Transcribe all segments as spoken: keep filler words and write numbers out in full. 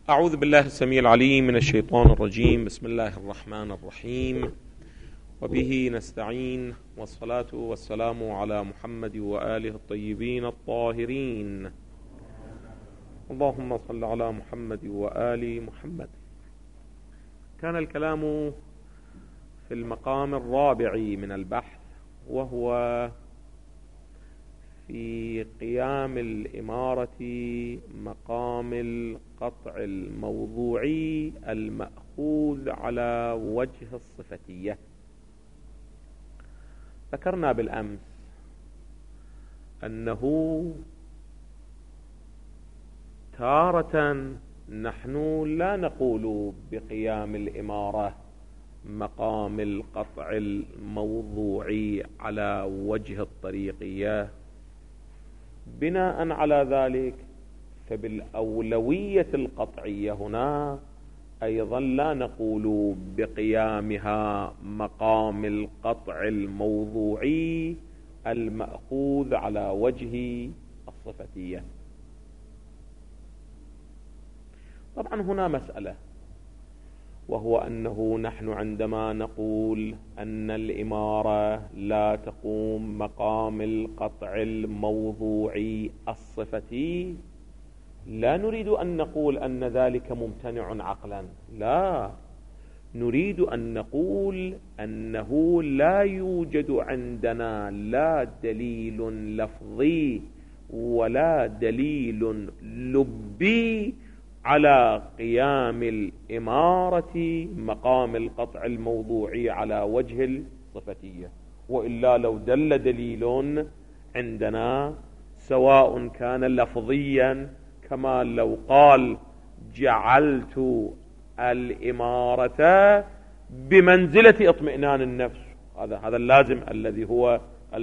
أعوذ بالله السميع العليم من الشيطان الرجيم. بسم الله الرحمن الرحيم، وبه نستعين، والصلاة والسلام على محمد وآله الطيبين الطاهرين. اللهم صل على محمد وآل محمد. كان الكلام في المقام الرابع من البحث، وهو في قيام الإمارة مقام القطع الموضوعي المأخوذ على وجه الصفتية. ذكرنا بالأمس أنه تارة نحن لا نقول بقيام الإمارة مقام القطع الموضوعي على وجه الطريقية. بناء على ذلك فبالأولوية القطعية هنا أيضا لا نقول بقيامها مقام القطع الموضوعي المأخوذ على وجه الصفتية. طبعا هنا مسألة، وهو أنه نحن عندما نقول أن الإمارة لا تقوم مقام القطع الموضوعي الصفتي، لا نريد أن نقول أن ذلك ممتنع عقلا، لا، نريد أن نقول أنه لا يوجد عندنا لا دليل لفظي ولا دليل لبي على قيام الإمارة مقام القطع الموضوعي على وجه الصفتية. وإلا لو دل دليل عندنا سواء كان لفظيا، كما لو قال جعلت الإمارة بمنزلة اطمئنان النفس، هذا هذا اللازم الذي هو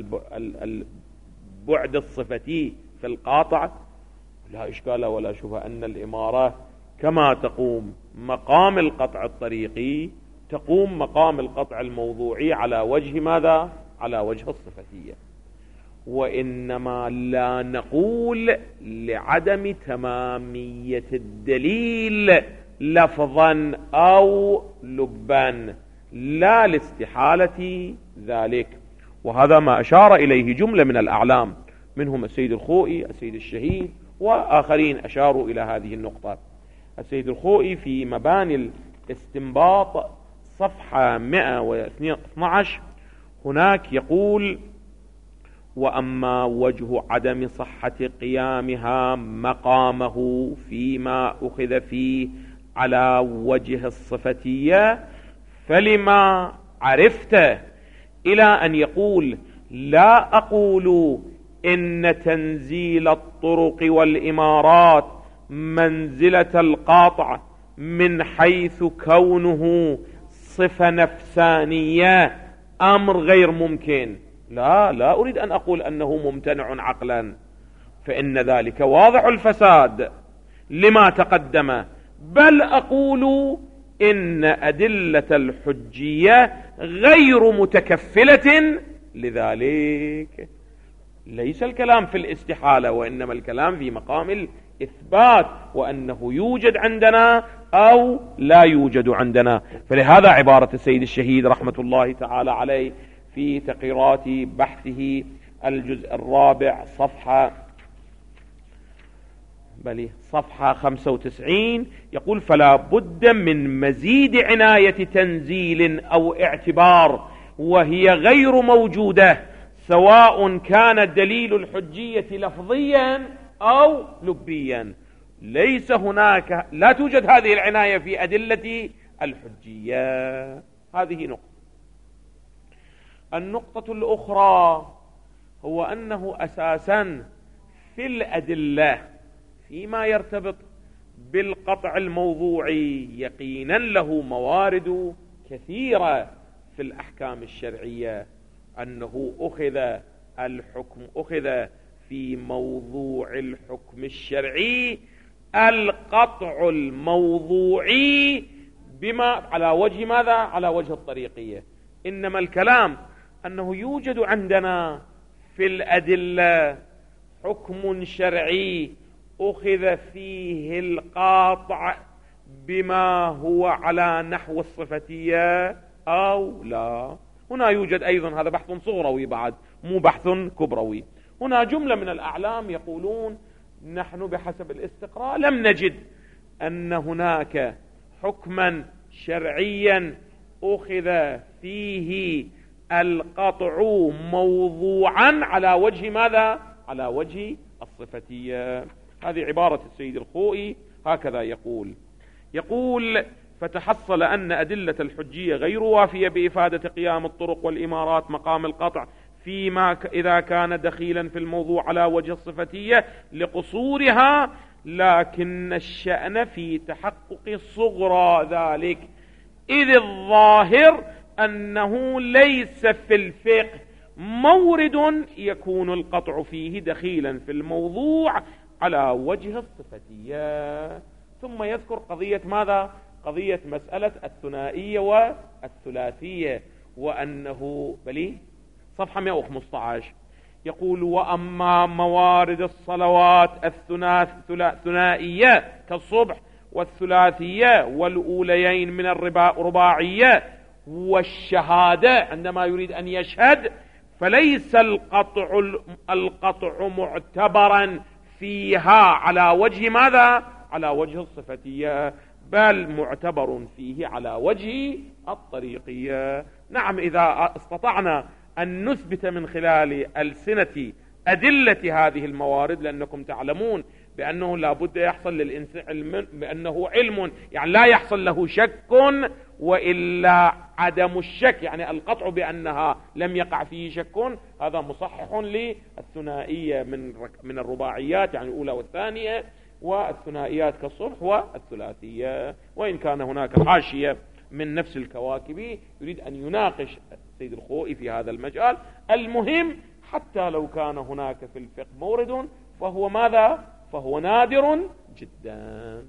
البعد الصفتي في القاطع، لا إشكال ولا شبهة أن الإمارة كما تقوم مقام القطع الطريقي تقوم مقام القطع الموضوعي على وجه ماذا؟ على وجه الصفتية. وإنما لا نقول لعدم تمامية الدليل لفظا أو لبا، لا لاستحالة ذلك. وهذا ما أشار إليه جملة من الأعلام، منهم السيد الخوئي، السيد الشهيد، وآخرين أشاروا إلى هذه النقطة. السيد الخوئي في مباني الاستنباط صفحة مئة واثني عشر هناك يقول: وأما وجه عدم صحة قيامها مقامه فيما أخذ فيه على وجه الصفتية فلما عرفت إلى أن يقول: لا أقول إن تنزيل الطرق والإمارات منزلة القاطع من حيث كونه صفة نفسانية أمر غير ممكن. لا لا أريد أن أقول أنه ممتنع عقلا، فإن ذلك واضح الفساد لما تقدم، بل أقول إن أدلة الحجية غير متكفلة لذلك. ليس الكلام في الاستحالة، وإنما الكلام في مقام الإثبات، وأنه يوجد عندنا أو لا يوجد عندنا. فلهذا عبارة السيد الشهيد رحمة الله تعالى عليه في تقريرات بحثه الجزء الرابع صفحة بل صفحة خمسة وتسعين يقول: فلا بد من مزيد عناية تنزيل أو اعتبار، وهي غير موجودة سواء كان الدليل الحجية لفظيا أو لبيا. ليس هناك، لا توجد هذه العناية في أدلة الحجية. هذه نقطة. النقطة الأخرى هو أنه أساسا في الأدلة فيما يرتبط بالقطع الموضوعي يقينا له موارد كثيرة في الأحكام الشرعية، أنه أخذ الحكم أخذ في موضوع الحكم الشرعي القطع الموضوعي بما على وجه ماذا؟ على وجه الطريقية. إنما الكلام أنه يوجد عندنا في الأدلة حكم شرعي أخذ فيه القاطع بما هو على نحو الصفتية أو لا. هنا يوجد أيضا، هذا بحث صغروي بعد مو بحث كبروي، هنا جملة من الأعلام يقولون نحن بحسب الاستقراء لم نجد أن هناك حكما شرعيا أخذ فيه القطع موضوعا على وجه ماذا؟ على وجه الصفتية. هذه عبارة السيد الخوئي، هكذا يقول يقول فتحصل أن أدلة الحجية غير وافية بإفادة قيام الطرق والإمارات مقام القطع فيما إذا كان دخيلا في الموضوع على وجه الصفتية لقصورها، لكن الشأن في تحقق صغرى ذلك، إذ الظاهر أنه ليس في الفقه مورد يكون القطع فيه دخيلا في الموضوع على وجه الصفتية. ثم يذكر قضية ماذا؟ قضية مسألة الثنائية والثلاثية، وأنه بلي صفحة مئة وخمسة عشر يقول وأما موارد الصلوات الثنائية كالصبح والثلاثية والأوليين من الرباعية والشهادة عندما يريد أن يشهد، فليس القطع القطع معتبرا فيها على وجه ماذا؟ على وجه الصفتية، بل معتبر فيه على وجه الطريقية. نعم، إذا استطعنا أن نثبت من خلال ألسنة أدلة هذه الموارد، لأنكم تعلمون بأنه لا بد يحصل للإنسان بأنه علم، يعني لا يحصل له شك وإلا عدم الشك، يعني القطع بأنها لم يقع فيه شك، هذا مصحح للثنائية من من الرباعيات، يعني الأولى والثانية، والثنائيات كالصبح والثلاثية. وإن كان هناك حاشية من نفس الكواكب يريد أن يناقش السيد الخوئي في هذا المجال. المهم حتى لو كان هناك في الفقه مورد فهو ماذا؟ فهو نادر جدا.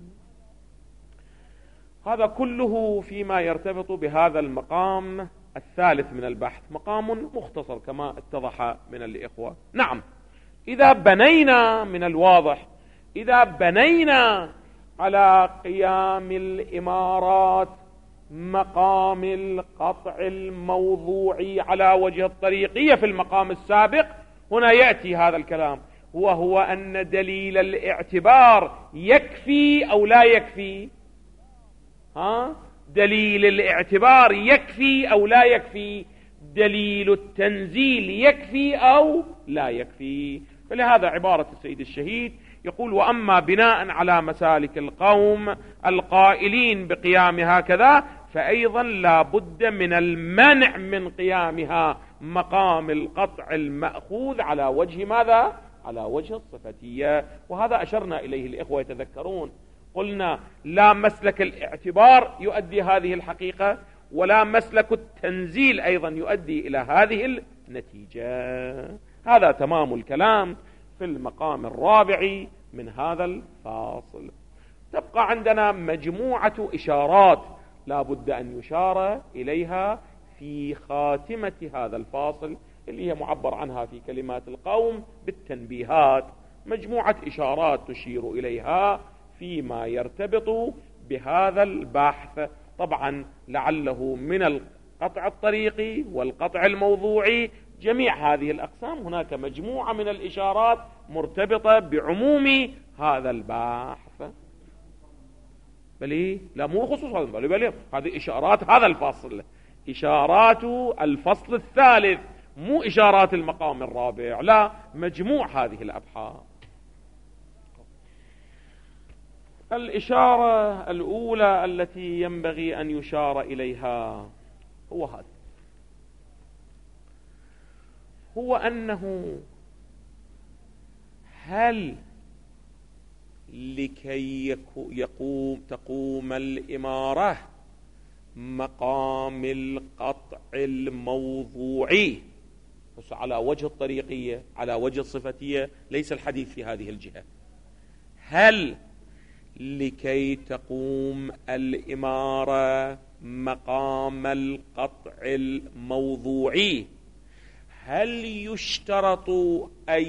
هذا كله فيما يرتبط بهذا المقام الثالث من البحث، مقام مختصر كما اتضح من الإخوة. نعم، إذا بنينا من الواضح، إذا بنينا على قيام الإمارات مقام القطع الموضوعي على وجه الطريقية في المقام السابق، هنا يأتي هذا الكلام، وهو أن دليل الاعتبار يكفي أو لا يكفي؟ ها؟ دليل الاعتبار يكفي أو لا يكفي؟ دليل التنزيل يكفي أو لا يكفي؟ فلهذا عبارة السيد الشهيد يقول وأما بناء على مسالك القوم القائلين بقيام هكذا، فأيضا لا بد من المنع من قيامها مقام القطع المأخوذ على وجه ماذا؟ على وجه الصفتية. وهذا أشرنا إليه الإخوة يتذكرون، قلنا لا مسلك الاعتبار يؤدي هذه الحقيقة، ولا مسلك التنزيل أيضا يؤدي إلى هذه النتيجة. هذا تمام الكلام في المقام الرابع من هذا الفاصل. تبقى عندنا مجموعة إشارات لا بد أن يشار إليها في خاتمة هذا الفاصل، اللي هي معبر عنها في كلمات القوم بالتنبيهات. مجموعة إشارات تشير إليها فيما يرتبط بهذا البحث، طبعا لعله من القطع الطريقي والقطع الموضوعي، جميع هذه الأقسام هناك مجموعة من الإشارات مرتبطة بعموم هذا البحث. بل لا مو خصوصا، بل بل هذه إشارات هذا الفصل، إشارات الفصل الثالث، مو إشارات المقام الرابع، لا، مجموع هذه الأبحاث. الإشارة الأولى التي ينبغي أن يشار إليها هو هذا، هو أنه هل لكي يقوم تقوم الإمارة مقام القطع الموضوعي بس على وجه الطريقية على وجه الصفتية، ليس الحديث في هذه الجهة، هل لكي تقوم الإمارة مقام القطع الموضوعي هل يشترط أن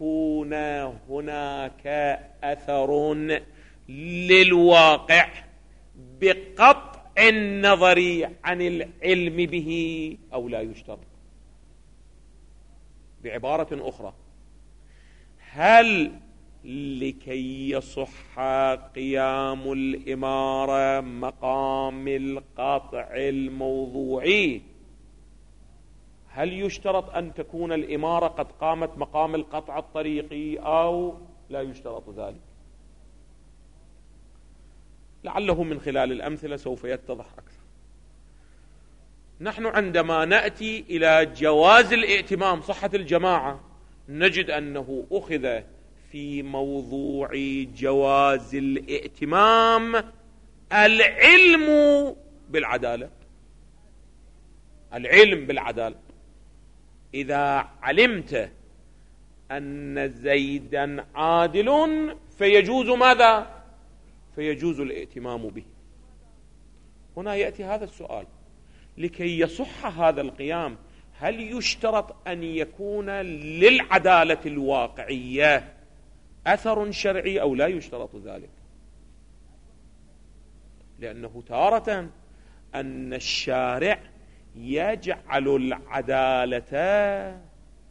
يكون هناك أثر للواقع بقطع النظر عن العلم به أو لا يشترط. بعبارة أخرى، هل لكي يصح قيام الإمارة مقام القطع الموضوعي هل يشترط أن تكون الإمارة قد قامت مقام القطع الطريقي أو لا يشترط ذلك؟ لعله من خلال الأمثلة سوف يتضح أكثر. نحن عندما نأتي إلى جواز الائتمام، صحة الجماعة، نجد أنه أخذ في موضوع جواز الائتمام العلم بالعدالة. العلم بالعدالة، إذا علمت أن زيدا عادل فيجوز ماذا؟ فيجوز الائتمام به. هنا يأتي هذا السؤال: لكي يصح هذا القيام هل يشترط أن يكون للعدالة الواقعية أثر شرعي أو لا يشترط ذلك؟ لأنه تارة أن الشارع يجعل العدالة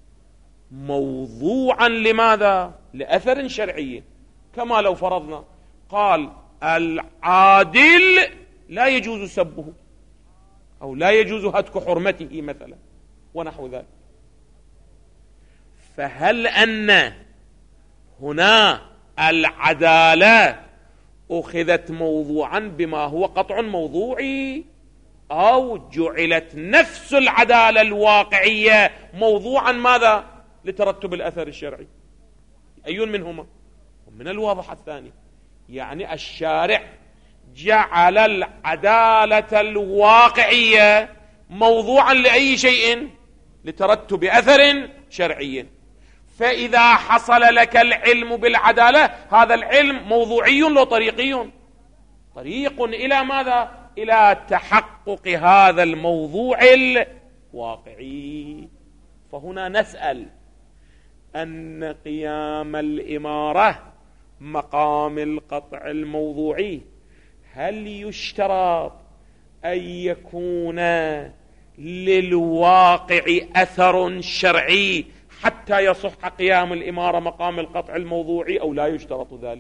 موضوعا لماذا؟ لأثر شرعي. كما لو فرضنا قال العادل لا يجوز سبه أو لا يجوز هتك حرمته مثلا ونحو ذلك. فهل أن هنا العدالة أخذت موضوعا بما هو قطع موضوعي، أو جعلت نفس العدالة الواقعية موضوعا ماذا؟ لترتب الأثر الشرعي؟ أي منهما؟ ومن الواضح الثاني، يعني الشارع جعل العدالة الواقعية موضوعا لأي شيء؟ لترتب أثر شرعي. فإذا حصل لك العلم بالعدالة، هذا العلم موضوعي لو طريقي؟ طريق إلى ماذا؟ إلى تحقق هذا الموضوع الواقعي. فهنا نسأل أن قيام الإمارة مقام القطع الموضوعي هل يشترط أن يكون للواقع أثر شرعي حتى يصح قيام الإمارة مقام القطع الموضوعي أو لا يشترط ذلك؟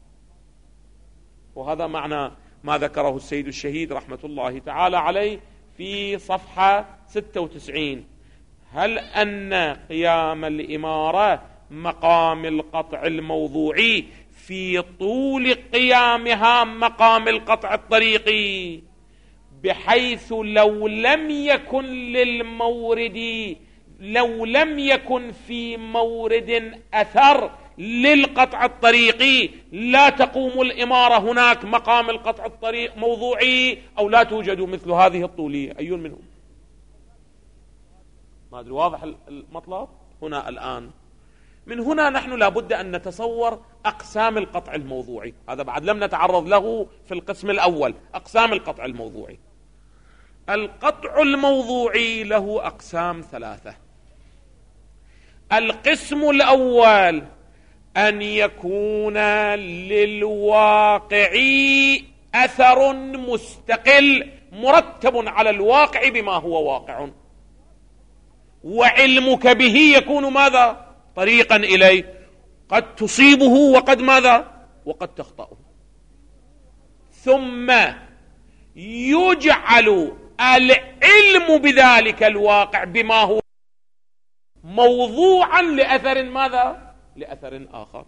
وهذا معنى ما ذكره السيد الشهيد رحمة الله تعالى عليه في صفحة ستة وتسعين: هل أن قيام الإمارة مقام القطع الموضوعي في طول قيامها مقام القطع الطريقي، بحيث لو لم يكن للمورد لو لم يكن في مورد أثر للقطع الطريقي لا تقوم الإمارة هناك مقام القطع الطريق موضوعي، أو لا توجد مثل هذه الطولية؟ أي منهم؟ ما أدري واضح المطلب هنا الآن. من هنا نحن لابد أن نتصور أقسام القطع الموضوعي، هذا بعد لم نتعرض له في القسم الأول. أقسام القطع الموضوعي: القطع الموضوعي له أقسام ثلاثة. القسم الأول أن يكون للواقع أثر مستقل مرتب على الواقع بما هو واقع، وعلمك به يكون ماذا؟ طريقا إليه، قد تصيبه وقد ماذا؟ وقد تخطئه. ثم يجعل العلم بذلك الواقع بما هو موضوعا لأثر ماذا؟ لأثر آخر.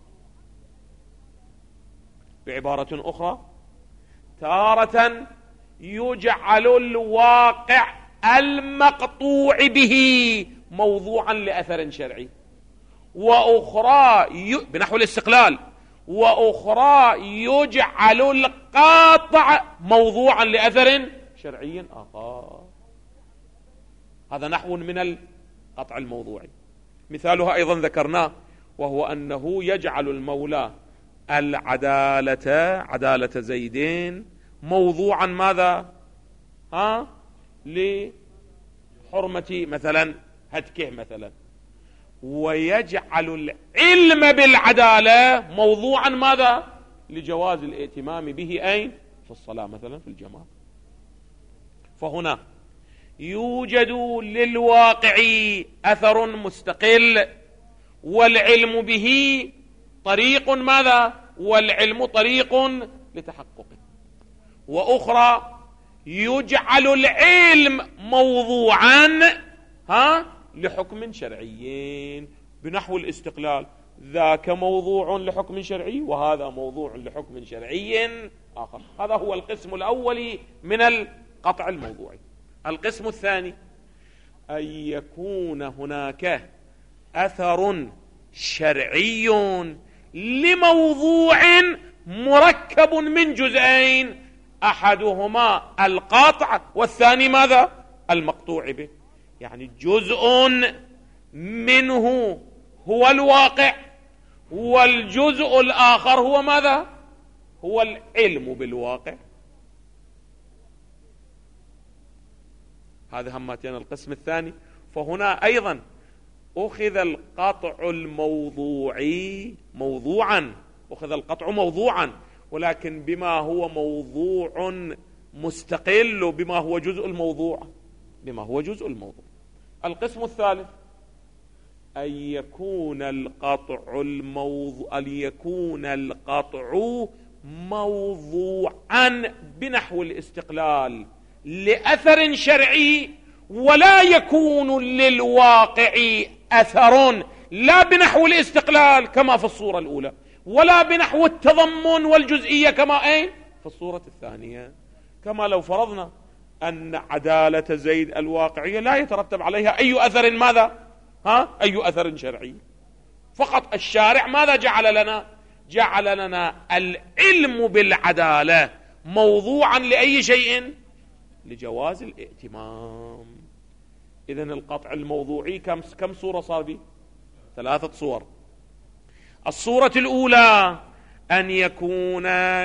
بعبارة أخرى، تارة يجعل الواقع المقطوع به موضوعا لأثر شرعي، وأخرى ي... بنحو الاستقلال، وأخرى يجعل القاطع موضوعا لأثر شرعي آخر. هذا نحو من القطع الموضوعي. مثالها أيضا ذكرناه، وهو أنه يجعل المولى العدالة عدالة زيدين موضوعا ماذا؟ ها؟ لحرمة مثلا هتكه مثلا، ويجعل العلم بالعدالة موضوعا ماذا؟ لجواز الائتمام به أين؟ في في الصلاة مثلا في الجماعة. فهنا يوجد للواقع أثر مستقل، والعلم به طريق ماذا؟ والعلم طريق لتحققه. وأخرى يجعل العلم موضوعا ها لحكم شرعي بنحو الاستقلال، ذاك موضوع لحكم شرعي وهذا موضوع لحكم شرعي آخر. هذا هو القسم الأول من القطع الموضوعي. القسم الثاني أن يكون هناك أثر شرعي لموضوع مركب من جزئين، أحدهما القاطع والثاني ماذا؟ المقطوع به. يعني جزء منه هو الواقع، والجزء الآخر هو ماذا؟ هو العلم بالواقع. هذا همتين القسم الثاني. فهنا أيضا أخذ القطع الموضوعي موضوعا، أخذ القطع موضوعا، ولكن بما هو موضوع مستقل، بما هو جزء الموضوع، بما هو جزء الموضوع. القسم الثالث أن يكون القطع الموضوع أن يكون القطع موضوعا بنحو الاستقلال لأثر شرعي، ولا يكون للواقع أثر لا بنحو الاستقلال كما في الصورة الأولى، ولا بنحو التضمن والجزئية كما أين في الصورة الثانية. كما لو فرضنا أن عدالة زيد الواقعية لا يترتب عليها أي أثر ماذا؟ ها؟ أي أثر شرعي، فقط الشارع ماذا جعل لنا؟ جعل لنا العلم بالعدالة موضوعا لأي شيء؟ لجواز الائتمام. إذن القطع الموضوعي كم كم صورة صار به؟ ثلاثة صور. الصورة الأولى أن يكون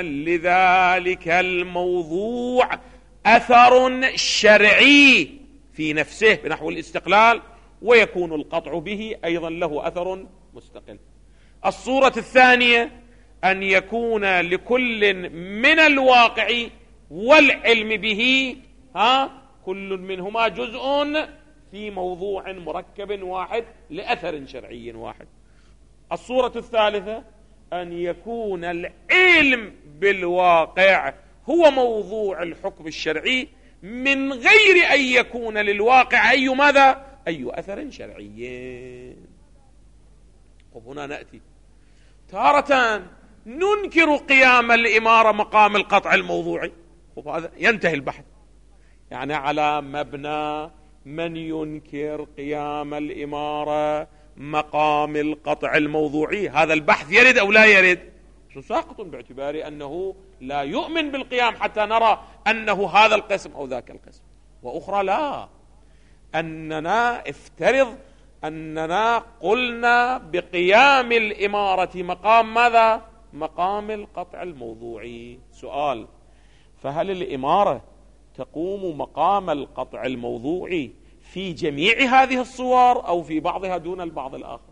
لذلك الموضوع أثر شرعي في نفسه بنحو الاستقلال، ويكون القطع به أيضا له أثر مستقل. الصورة الثانية أن يكون لكل من الواقع والعلم به ها كل منهما جزء في موضوع مركب واحد لأثر شرعي واحد. الصورة الثالثة أن يكون العلم بالواقع هو موضوع الحكم الشرعي من غير أن يكون للواقع أي ماذا؟ أي أثر شرعي. وهنا نأتي تارة ننكر قيام الإمارة مقام القطع الموضوعي، وهذا ينتهي البحث. يعني على مبنى من ينكر قيام الإمارة مقام القطع الموضوعي، هذا البحث يرد أو لا يرد؟ ساقط باعتبار أنه لا يؤمن بالقيام حتى نرى أنه هذا القسم أو ذاك القسم. وأخرى لا، أننا افترض أننا قلنا بقيام الإمارة مقام ماذا؟ مقام القطع الموضوعي. سؤال: فهل الإمارة تقوم مقام القطع الموضوعي في جميع هذه الصور أو في بعضها دون البعض الآخر؟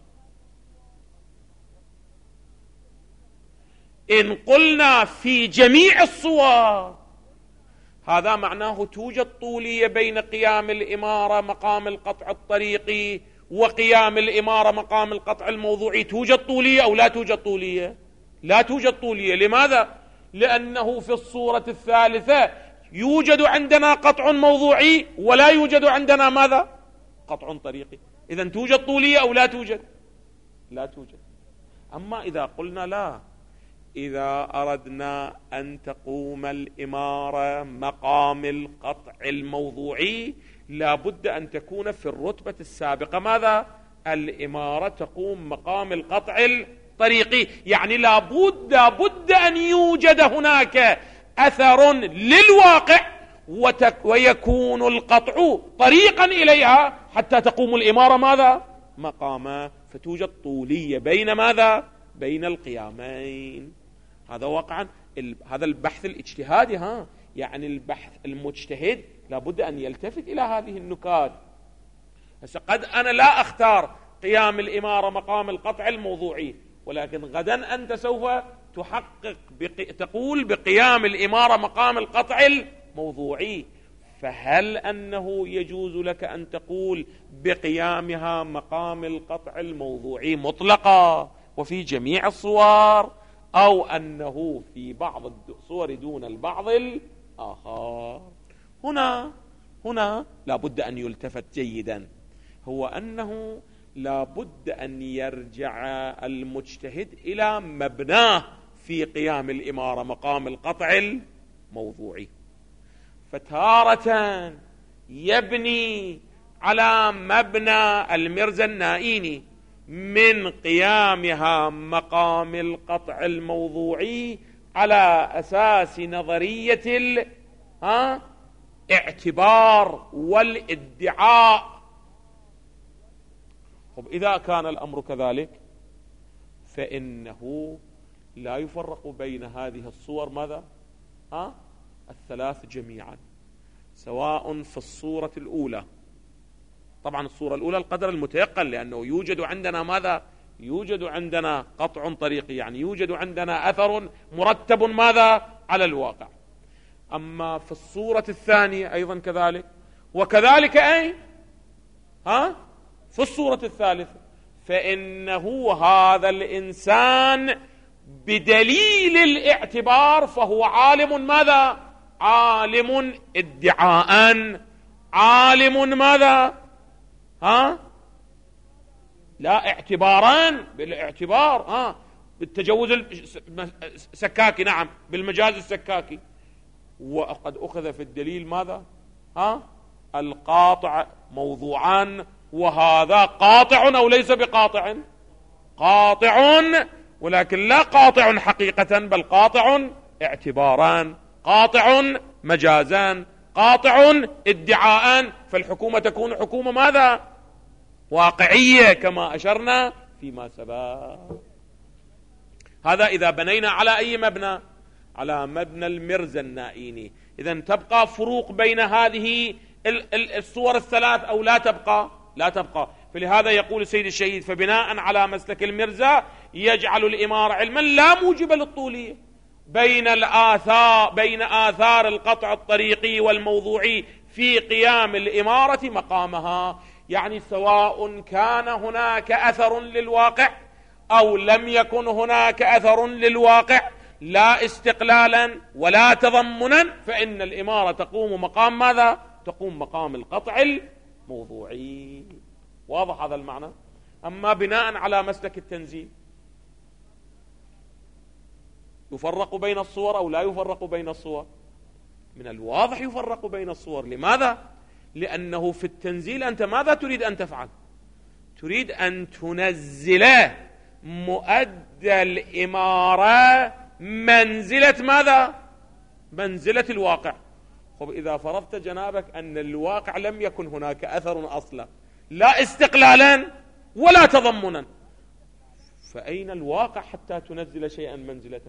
إن قلنا في جميع الصور هذا معناه توجد طولية بين قيام الإمارة مقام القطع الطريقي وقيام الإمارة مقام القطع الموضوعي. توجد طولية أو لا توجد طولية؟ لا توجد طولية. لماذا؟ لأنه في الصورة الثالثة يوجد عندنا قطع موضوعي ولا يوجد عندنا ماذا؟ قطع طريقي. إذن توجد طولية أو لا توجد؟ لا توجد. أما إذا قلنا لا، إذا أردنا أن تقوم الإمارة مقام القطع الموضوعي لابد أن تكون في الرتبة السابقة ماذا؟ الإمارة تقوم مقام القطع الطريقي. يعني لابد لابد أن يوجد هناك أثر للواقع ويكون القطع طريقا إليها حتى تقوم الإمارة ماذا؟ مقاما. فتوجد طولية بين ماذا؟ بين القيامين. هذا واقعا هذا البحث الاجتهادي. ها يعني البحث المجتهد لابد أن يلتفت إلى هذه النكات. هسه قد أنا لا أختار قيام الإمارة مقام القطع الموضوعي، ولكن غدا أنت سوف تحقق بق... تقول بقيام الإمارة مقام القطع الموضوعي، فهل أنه يجوز لك أن تقول بقيامها مقام القطع الموضوعي مطلقا وفي جميع الصور، أو أنه في بعض الصور دون البعض الآخر؟ هنا هنا لا بد أن يلتفت جيدا، هو أنه لا بد أن يرجع المجتهد إلى مبناه في قيام الإمارة مقام القطع الموضوعي. فتارة يبني على مبنى المرزا النائيني من قيامها مقام القطع الموضوعي على أساس نظرية الاعتبار والادعاء. طب إذا كان الأمر كذلك فإنه لا يفرق بين هذه الصور ماذا؟ ها؟ الثلاث جميعا، سواء في الصورة الأولى، طبعا الصورة الأولى القدر المتيقن، لأنه يوجد عندنا ماذا؟ يوجد عندنا قطع طريقي، يعني يوجد عندنا أثر مرتب ماذا؟ على الواقع. أما في الصورة الثانية أيضا كذلك، وكذلك أي ها في الصورة الثالثة، فإنه هذا الإنسان بدليل الاعتبار فهو عالم ماذا؟ عالم ادعاء، عالم ماذا؟ ها لا اعتباران، بالاعتبار ها بالتجوز السكاكي، نعم بالمجاز السكاكي، وقد أخذ في الدليل ماذا؟ ها القاطع موضوعان، وهذا قاطع أو ليس بقاطع؟ قاطع، ولكن لا قاطع حقيقة، بل قاطع اعتباران، قاطع مجازان، قاطع ادعاءان. فالحكومة تكون حكومة ماذا؟ واقعية كما أشرنا فيما سبق. هذا إذا بنينا على أي مبنى؟ على مبنى المرزا النائيني. إذن تبقى فروق بين هذه الصور الثلاث أو لا تبقى؟ لا تبقى. فلهذا يقول السيد الشهيد: فبناء على مسلك المرزا يجعل الإمارة علما لا موجب للطولية بين الآثار بين آثار القطع الطريقي والموضوعي في قيام الإمارة مقامها، يعني سواء كان هناك أثر للواقع أو لم يكن هناك أثر للواقع، لا استقلالا ولا تضمنا، فإن الإمارة تقوم مقام ماذا؟ تقوم مقام القطع الموضوعي. واضح هذا المعنى؟ أما بناء على مسلك التنزيل يفرق بين الصور أو لا يفرق بين الصور؟ من الواضح يفرق بين الصور. لماذا؟ لأنه في التنزيل أنت ماذا تريد أن تفعل؟ تريد أن تنزل مؤدى الإمارة منزلة ماذا؟ منزلة الواقع. طب إذا فرضت جنابك أن الواقع لم يكن هناك أثر أصلا، لا استقلالا ولا تضمنا، فأين الواقع حتى تنزل شيئا منزلته؟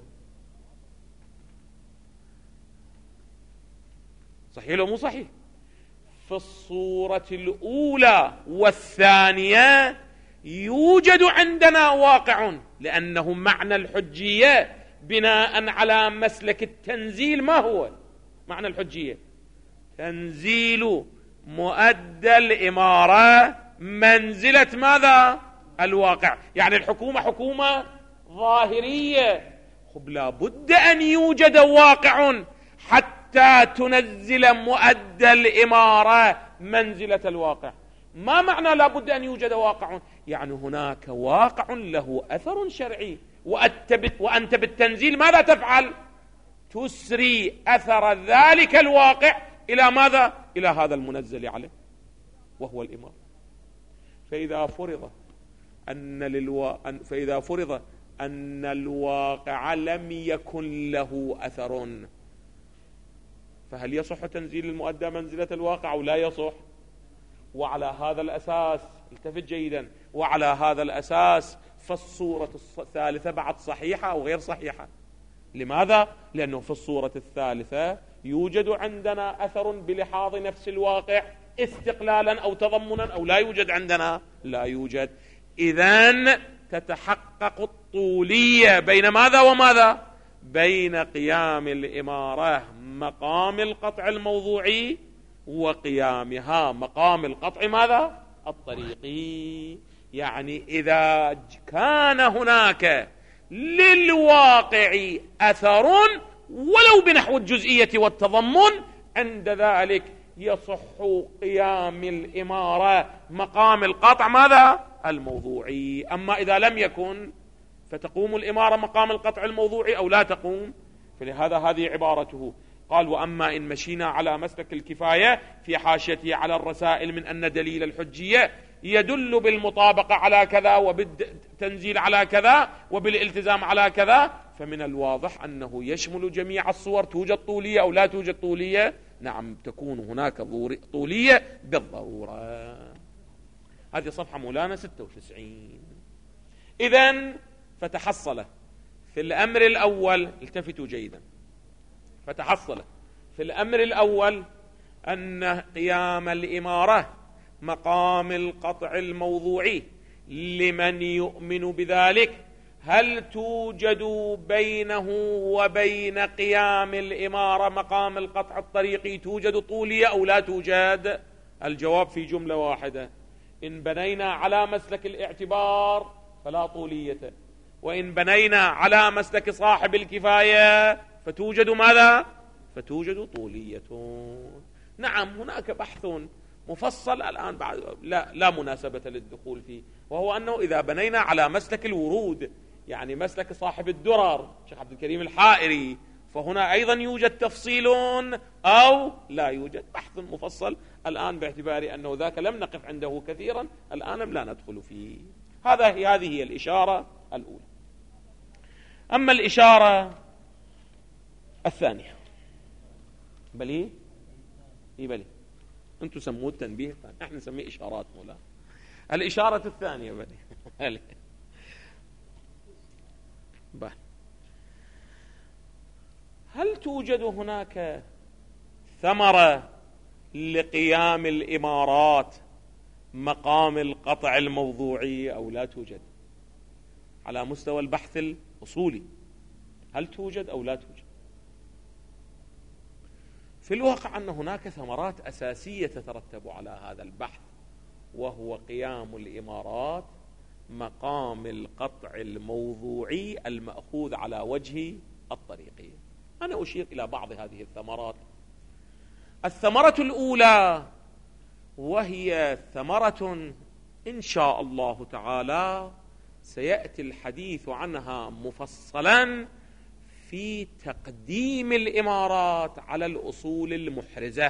صحيح لو مو صحيح؟ في الصورة الأولى والثانية يوجد عندنا واقع، لأنه معنى الحجية بناء على مسلك التنزيل ما هو معنى الحجية؟ تنزيل مؤدى الإمارة منزلة ماذا؟ الواقع. يعني الحكومة حكومة ظاهرية، خب لا بد أن يوجد واقع حتى تنزل مؤدى الإمارة منزلة الواقع. ما معنى لا بد أن يوجد واقع؟ يعني هناك واقع له أثر شرعي، وأنت بالتنزيل ماذا تفعل؟ تسري أثر ذلك الواقع إلى ماذا؟ إلى هذا المنزل عليه وهو الإمارة. فإذا فرض أن للوا... فإذا فرض أن الواقع لم يكن له أثر، فهل يصح تنزيل المؤدى منزلة الواقع أو لا يصح؟ وعلى هذا الأساس التفت جيدا، وعلى هذا الأساس فالصورة الثالثة بعد صحيحة أو غير صحيحة. لماذا؟ لأنه في الصورة الثالثة يوجد عندنا أثر بلحاظ نفس الواقع استقلالا أو تضمنا، أو لا يوجد عندنا؟ لا يوجد. إذن تتحقق الطولية بين ماذا وماذا؟ بين قيام الإمارة مقام القطع الموضوعي وقيامها مقام القطع ماذا؟ الطريقي. يعني إذا كان هناك للواقع أثر ولو بنحو الجزئية والتضمن، عند ذلك يصح قيام الإمارة مقام القطع ماذا؟ الموضوعي. أما إذا لم يكن فتقوم الإمارة مقام القطع الموضوعي أو لا تقوم. فلهذا هذه عبارته. قال: وأما إن مشينا على مسلك الكفاية في حاشيته على الرسائل من أن دليل الحجية يدل بالمطابقة على كذا وبالتنزيل على كذا وبالالتزام على كذا، فمن الواضح أنه يشمل جميع الصور. توجد طولية أو لا توجد طولية؟ نعم، تكون هناك طولية بالضرورة. هذه صفحة مولانا ستة وتسعين. إذن فتحصل في الأمر الأول، التفتوا جيدا، فتحصل في الأمر الأول أن قيام الإمارة مقام القطع الموضوعي لمن يؤمن بذلك. هل توجد بينه وبين قيام الإمارة مقام القطع الطريقي توجد طولية أو لا توجد؟ الجواب في جملة واحدة: إن بنينا على مسلك الاعتبار فلا طولية، وإن بنينا على مسلك صاحب الكفاية فتوجد ماذا؟ فتوجد طولية. نعم، هناك بحث مفصل الآن بعد لا, لا مناسبة للدخول فيه، وهو أنه إذا بنينا على مسلك الورود، يعني مسلك صاحب الدرر شيخ عبد الكريم الحائري، فهنا أيضا يوجد تفصيل أو لا يوجد. بحث مفصل الآن باعتبار أنه ذاك لم نقف عنده كثيرا، الآن لا ندخل فيه. هذا هذه هي الإشارة الأولى. أما الإشارة الثانية، بلي إيه بلي أنتم سموه التنبيه، نحن نسميه إشارات مولا. الإشارة الثانية بلي هل توجد هناك ثمرة لقيام الإمارات مقام القطع الموضوعي أو لا توجد؟ على مستوى البحث الأصولي هل توجد أو لا توجد؟ في الواقع أن هناك ثمرات أساسية تترتب على هذا البحث، وهو قيام الإمارات مقام القطع الموضوعي المأخوذ على وجه الطريقي. أنا أشير إلى بعض هذه الثمرات. الثمرة الأولى، وهي ثمرة إن شاء الله تعالى سيأتي الحديث عنها مفصلا في تقديم الإمارات على الأصول المحرزة،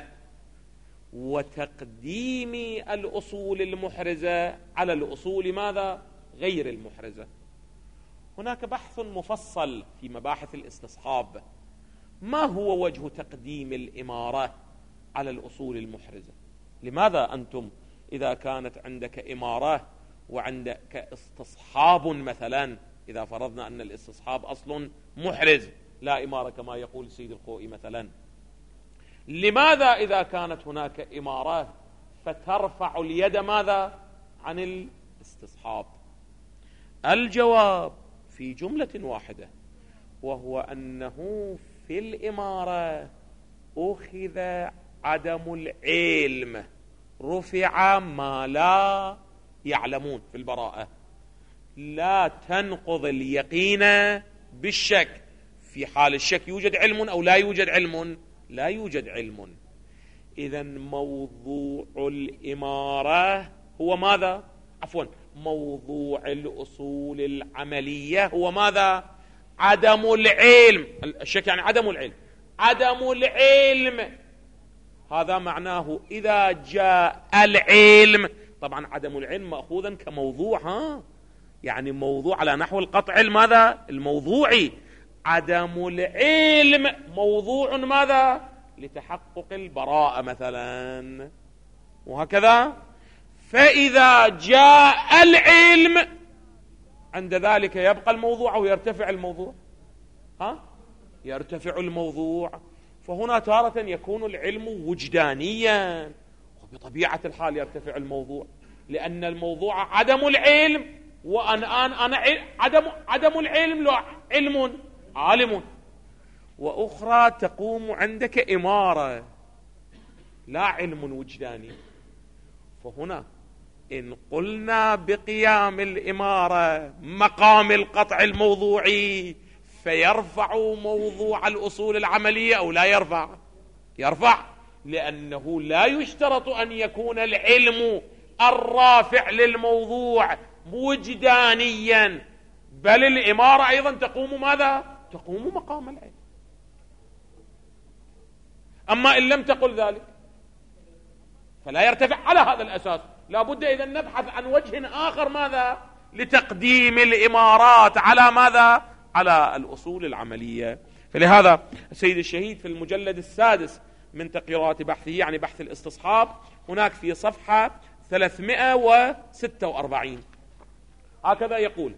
وتقديم الأصول المحرزة على الأصول ماذا؟ غير المحرزة. هناك بحث مفصل في مباحث الاستصحاب. ما هو وجه تقديم الإمارة على الأصول المحرزة؟ لماذا أنتم إذا كانت عندك إمارة وعندك استصحاب مثلا، إذا فرضنا أن الاستصحاب أصل محرز لا إمارة كما يقول سيد الخوئي مثلا، لماذا إذا كانت هناك إمارة فترفع اليد ماذا؟ عن الاستصحاب؟ الجواب في جملة واحدة، وهو أنه في الإمارة أخذ عدم العلم، رفع ما لا يعلمون في البراءة. لا تنقض اليقين بالشك. في حال الشك يوجد علم أو لا يوجد علم؟ لا يوجد علم. إذن موضوع الإمارة هو ماذا؟ عفوا موضوع الأصول العملية هو ماذا؟ عدم العلم. الشك يعني عدم العلم. عدم العلم هذا معناه إذا جاء العلم، طبعا عدم العلم مأخوذا كموضوع، ها يعني موضوع على نحو القطع ماذا؟ الموضوعي. عدم العلم موضوع ماذا؟ لتحقق البراءة مثلا، وهكذا. فإذا جاء العلم عند ذلك يبقى الموضوع أو يرتفع الموضوع؟ ها؟ يرتفع الموضوع. فهنا تارة يكون العلم وجدانيا، وبطبيعة الحال يرتفع الموضوع، لأن الموضوع عدم العلم وأنا أنا أنا عدم عدم العلم لا علم عالم، وأخرى تقوم عندك إمارة لا علم وجداني. فهنا إن قلنا بقيام الإمارة مقام القطع الموضوعي فيرفع موضوع الأصول العملية أو لا يرفع؟ يرفع، لأنه لا يشترط أن يكون العلم الرافع للموضوع وجدانيا، بل الإمارة أيضا تقوم ماذا؟ تقوم مقام العلم. أما إن لم تقل ذلك فلا يرتفع على هذا الأساس. لا بد إذن نبحث عن وجه آخر ماذا؟ لتقديم الإمارات على ماذا؟ على الأصول العملية. فلهذا السيد الشهيد في المجلد السادس من تقريرات بحثه، يعني بحث الاستصحاب، هناك في صفحة ثلاثمائة وستة وأربعين هكذا يقول،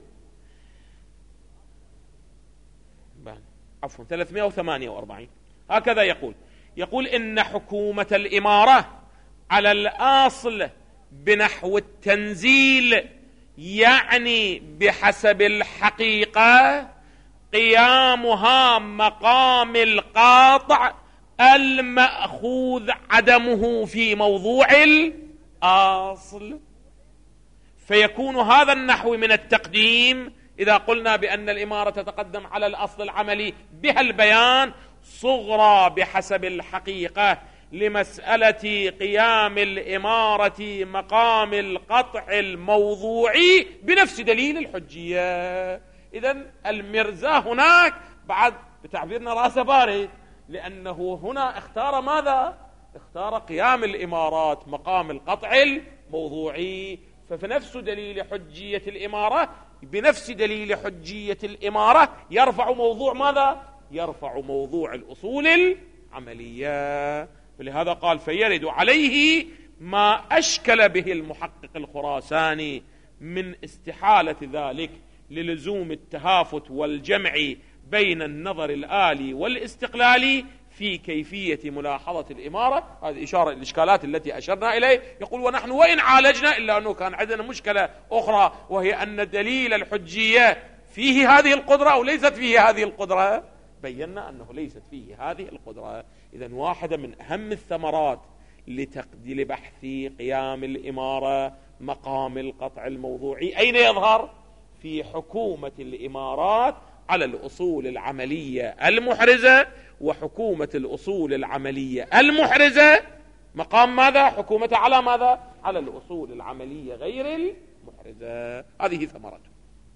عفوا ثلاثمائة وثمانية وأربعين هكذا يقول يقول إن حكومة الإمارة على الأصل بنحو التنزيل يعني بحسب الحقيقة قيامها مقام القاطع المأخوذ عدمه في موضوع الأصل. فيكون هذا النحو من التقديم إذا قلنا بأن الإمارة تتقدم على الأصل العملي بها البيان صغرى بحسب الحقيقة لمسألة قيام الإمارة مقام القطع الموضوعي بنفس دليل الحجية. إذن المرزا هناك بعد بتعبيرنا رأس بارد، لأنه هنا اختار ماذا؟ اختار قيام الإمارات مقام القطع الموضوعي. ففي نفس دليل حجية الإمارة بنفس دليل حجية الإمارة يرفع موضوع ماذا؟ يرفع موضوع الأصول العملية. ولهذا قال فيرد عليه ما أشكل به المحقق الخراساني من استحالة ذلك للزوم التهافت والجمع بين النظر الآلي والاستقلالي في كيفية ملاحظة الإمارة. هذه إشارة الإشكالات التي أشرنا إليه. يقول ونحن وإن عالجنا إلا أنه كان عندنا مشكلة أخرى، وهي أن دليل الحجية فيه هذه القدرة أو ليست فيه هذه القدرة. بينا أنه ليست فيه هذه القدرة. إذن واحدة من أهم الثمرات لتقدير بحث قيام الإمارة مقام القطع الموضوعي أين يظهر؟ في حكومة الإمارات على الأصول العملية المحرزة، وحكومة الأصول العملية المحرزة مقام ماذا؟ حكومة على ماذا؟ على الأصول العملية غير المحرزة. هذه ثمرته.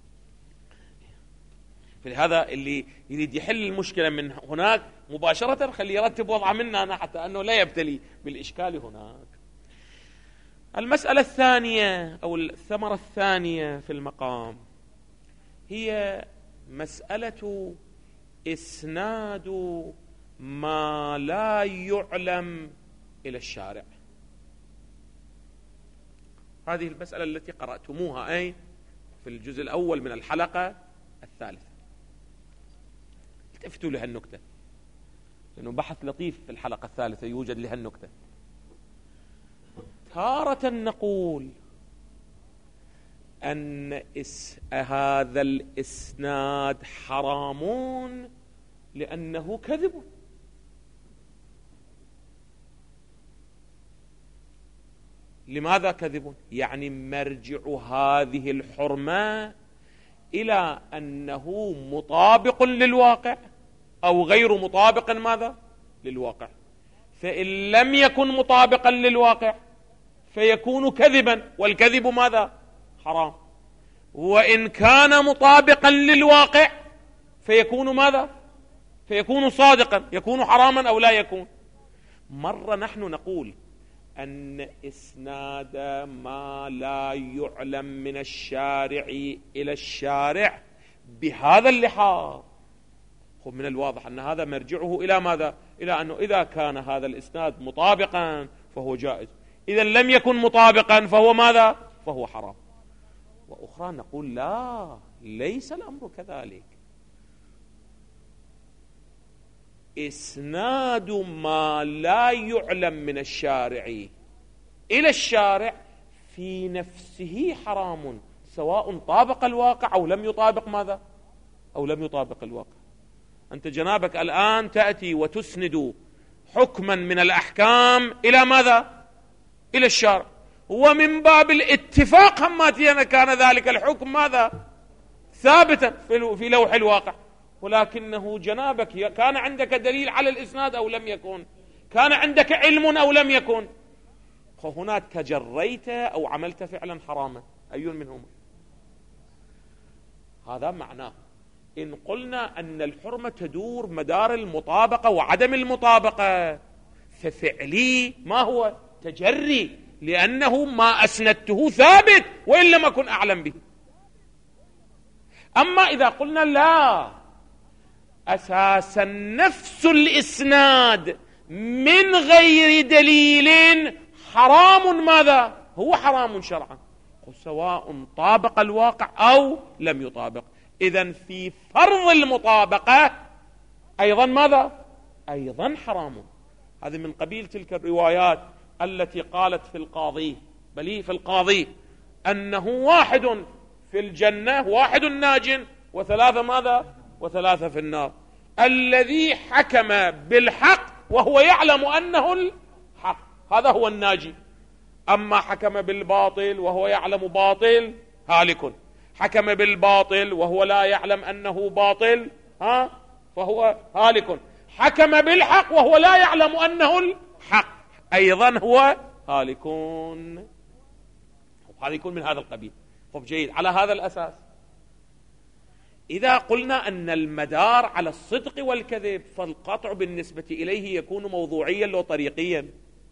فلهذا اللي يريد يحل المشكلة من هناك مباشرة خليه يرتب وضع منا أنا حتى أنه لا يبتلي بالإشكال هناك. المسألة الثانية أو الثمرة الثانية في المقام هي مسألة إسناد ما لا يعلم إلى الشارع. هذه المسألة التي قرأتموها أي في الجزء الأول من الحلقة الثالثة. التفتوا لها النكتة، لأنه بحث لطيف في الحلقة الثالثة يوجد لها النكتة. تارة نقول أن إس هذا الإسناد حرام لأنه كذب. لماذا كذب؟ يعني مرجع هذه الحرمة إلى أنه مطابق للواقع أو غير مطابق ماذا؟ للواقع. فإن لم يكن مطابقا للواقع فيكون كذبا، والكذب ماذا؟ حرام. وإن كان مطابقا للواقع فيكون ماذا؟ فيكون صادقا، يكون حراما أو لا يكون. مرة نحن نقول أن إسناد ما لا يعلم من الشارع إلى الشارع بهذا اللحاظ، من الواضح أن هذا مرجعه إلى ماذا؟ إلى أنه إذا كان هذا الإسناد مطابقا فهو جائز، إذا لم يكن مطابقا فهو ماذا؟ فهو حرام. وأخرى نقول لا، ليس الأمر كذلك. إسناد ما لا يعلم من الشارع إلى الشارع في نفسه حرام، سواء طابق الواقع أو لم يطابق ماذا؟ أو لم يطابق الواقع. أنت جنابك الآن تأتي وتسند حكما من الأحكام إلى ماذا؟ إلى الشارع، ومن باب الاتفاق هماتيا كان ذلك الحكم ماذا؟ ثابتا في لوح الواقع، ولكنه جنابك كان عندك دليل على الإسناد أو لم يكن، كان عندك علم أو لم يكن، هناك تجريت أو عملت فعلا حراما، أي منهما؟ هذا معناه إن قلنا أن الحرمة تدور مدار المطابقة وعدم المطابقة، ففعلي ما هو؟ تجري، لأنه ما أسندته ثابت وإن لم أكن أعلم به. أما إذا قلنا لا، أساسا نفس الإسناد من غير دليل حرام، ماذا؟ هو حرام شرعا، سواء طابق الواقع أو لم يطابق. إذن في فرض المطابقة أيضا ماذا؟ أيضا حرام. هذه من قبيل تلك الروايات التي قالت في القاضي، بل في القاضي أنه واحد في الجنة، واحد ناج، وثلاثة ماذا؟ وثلاثة في النار. الذي حكم بالحق وهو يعلم أنه الحق هذا هو الناجي، أما حكم بالباطل وهو يعلم باطل هالك، حكم بالباطل وهو لا يعلم أنه باطل ها فهو هالك، حكم بالحق وهو لا يعلم أنه الحق أيضا هو هالكون. هذا يكون من هذا القبيل. طب جيد، على هذا الأساس إذا قلنا أن المدار على الصدق والكذب، فالقطع بالنسبة إليه يكون موضوعيا لو طريقيا،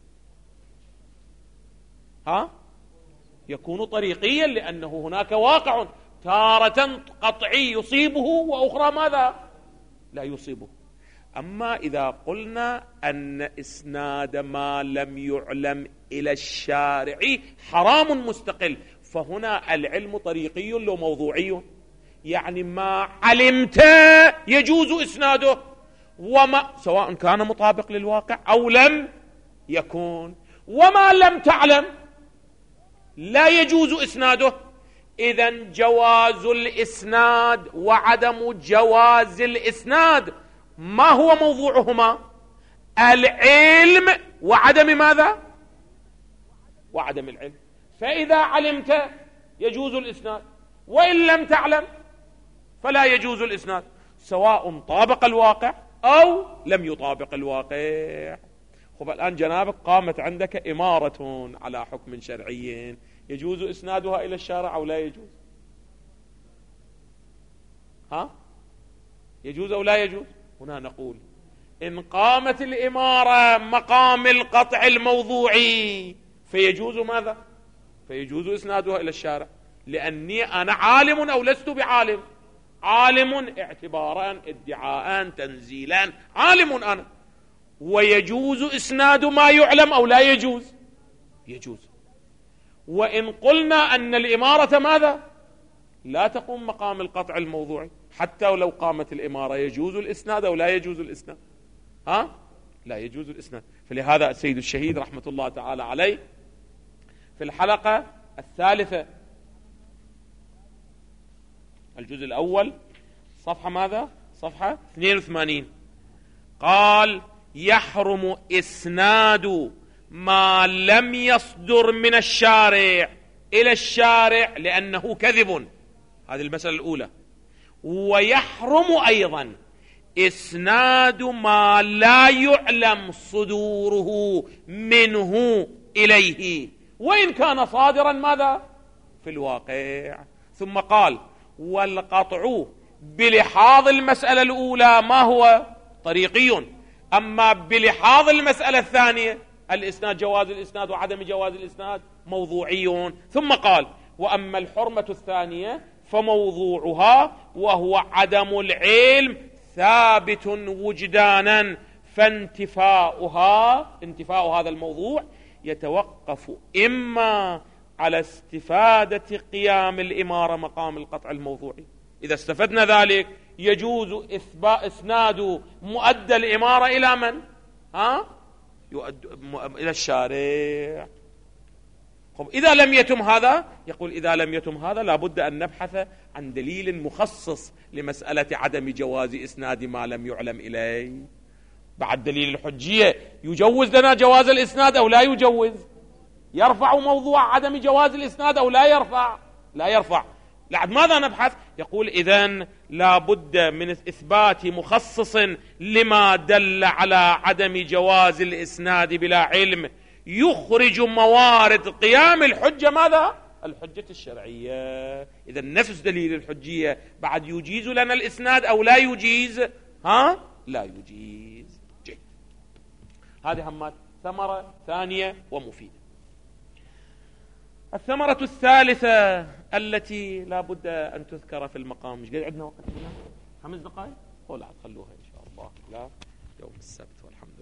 ها يكون طريقيا، لأنه هناك واقع تارة قطعي يصيبه وأخرى ماذا؟ لا يصيبه. أما إذا قلنا أن إسناد ما لم يعلم إلى الشارع حرام مستقل، فهنا العلم طريقي لو موضوعي، يعني ما علمت يجوز إسناده، وما سواء كان مطابق للواقع أو لم يكون، وما لم تعلم لا يجوز إسناده. إذن جواز الإسناد وعدم جواز الإسناد ما هو موضوعهما؟ العلم وعدم ماذا؟ وعدم العلم. فإذا علمت يجوز الإسناد، وإن لم تعلم فلا يجوز الإسناد، سواء طابق الواقع أو لم يطابق الواقع. خب الآن جنابك قامت عندك إمارة على حكم شرعي، يجوز إسنادها إلى الشارع أو لا يجوز؟ ها يجوز أو لا يجوز؟ هنا نقول إن قامت الإمارة مقام القطع الموضوعي فيجوز ماذا؟ فيجوز إسنادها إلى الشارع، لأني أنا عالم أو لست بعالم؟ عالم اعتبارا ادعاء تنزيلا، عالم أنا، ويجوز إسناد ما يعلم أو لا يجوز؟ يجوز. وإن قلنا أن الإمارة ماذا؟ لا تقوم مقام القطع الموضوعي، حتى ولو قامت الإمارة يجوز الإسناد أو لا يجوز الإسناد؟ ها؟ لا يجوز الإسناد. فلهذا السيد الشهيد رحمة الله تعالى عليه في الحلقة الثالثة الجزء الأول صفحة ماذا؟ صفحة اثنين وثمانين قال: يحرم إسناد ما لم يصدر من الشارع إلى الشارع لأنه كذب. هذه المسألة الأولى. ويحرم أيضا إسناد ما لا يعلم صدوره منه إليه وإن كان صادرا ماذا؟ في الواقع. ثم قال: والقطع بلحاظ المسألة الأولى ما هو؟ طريقي. أما بلحاظ المسألة الثانية الإسناد، جواز الإسناد وعدم جواز الإسناد، موضوعي. ثم قال: وأما الحرمة الثانية فموضوعها وهو عدم العلم ثابت وجدانا، فانتفاؤها انتفاء هذا الموضوع يتوقف إما على استفادة قيام الإمارة مقام القطع الموضوعي. إذا استفدنا ذلك يجوز إثبات إسناد مؤدى الإمارة إلى من؟ ها؟ يؤد... م... إلى الشارع. خب إذا لم يتم هذا، يقول إذا لم يتم هذا لابد أن نبحث عن دليل مخصص لمسألة عدم جواز إسناد ما لم يعلم إليه. بعد دليل الحجية يجوز لنا جواز الإسناد أو لا يجوز؟ يرفع موضوع عدم جواز الإسناد أو لا يرفع؟ لا يرفع. لعد ماذا نبحث؟ يقول إذن لابد من إثبات مخصص لما دل على عدم جواز الإسناد بلا علم، يخرج موارد قيام الحجة ماذا؟ الحجة الشرعية. إذن نفس دليل الحجية بعد يجيز لنا الإسناد أو لا يجيز؟ ها؟ لا يجيز. جيد. هذه همات ثمرة ثانية ومفيدة. الثمرة الثالثة التي لا بد أن تذكر في المقام، مش قد عندنا وقت هنا؟ خمس دقائق؟ ولا خلوها إن شاء الله لا يوم السبت والحمد